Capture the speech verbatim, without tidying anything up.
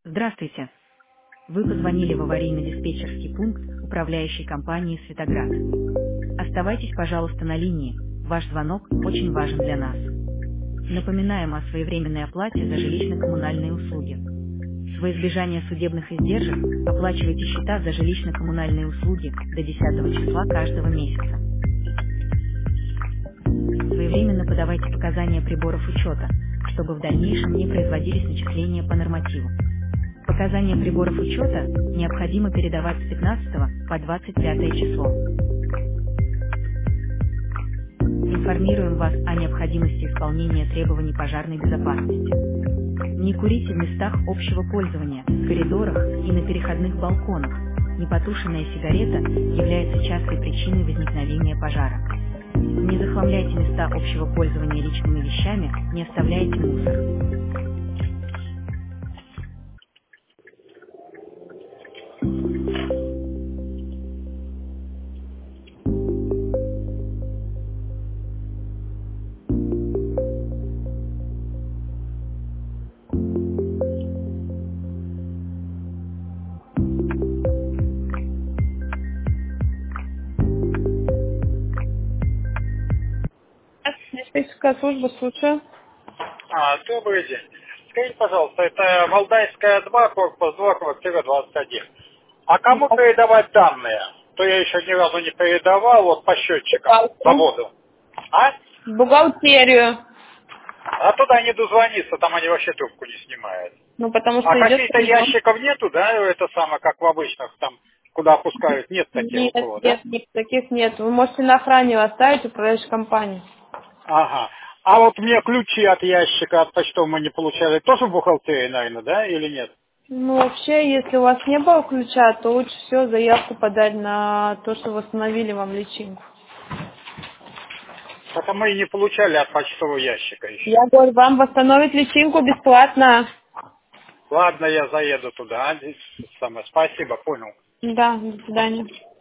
Здравствуйте. Вы позвонили в аварийно-диспетчерский пункт управляющей компании «Светоград». Оставайтесь, пожалуйста, на линии. Ваш звонок очень важен для нас. Напоминаем о своевременной оплате за жилищно-коммунальные услуги. Во избежание судебных издержек оплачивайте счета за жилищно-коммунальные услуги до десятого числа каждого месяца. Своевременно подавайте показания приборов учета, чтобы в дальнейшем не производились начисления по нормативу. Показания приборов учета необходимо передавать с пятнадцатого по двадцать пятое число. Информируем вас о необходимости исполнения требований пожарной безопасности. Не курите в местах общего пользования, в коридорах и на переходных балконах. Непотушенная сигарета является частой причиной возникновения пожара. Не захламляйте места общего пользования личными вещами, не оставляйте мусор. Диспетчерская служба, слушаю. А, добрый день. Скажите, пожалуйста, это Валдайская два, корпус два, квартира двадцать один. А кому передавать данные? То я еще ни разу не передавал, вот по счетчикам, по воду. А? Бухгалтерию. А туда не дозвониться, там они вообще трубку не снимают. Ну, потому что А идет... каких-то ящиков нету, да, это самое, как в обычных, там, куда опускают, нет таких Нет, около, да? нет, нет, таких нет. Вы можете на охране оставить управляющей компании. Ага. А вот мне ключи от ящика, от почтового мы не получали, тоже в бухгалтерии, наверное, да, или нет? Ну, вообще, если у вас не было ключа, то лучше всего заявку подать на то, что восстановили вам личинку. Это мы и не получали от почтового ящика еще. Я говорю, вам восстановить личинку бесплатно. Ладно, я заеду туда. а, здесь самое. Спасибо, понял. Да, до свидания.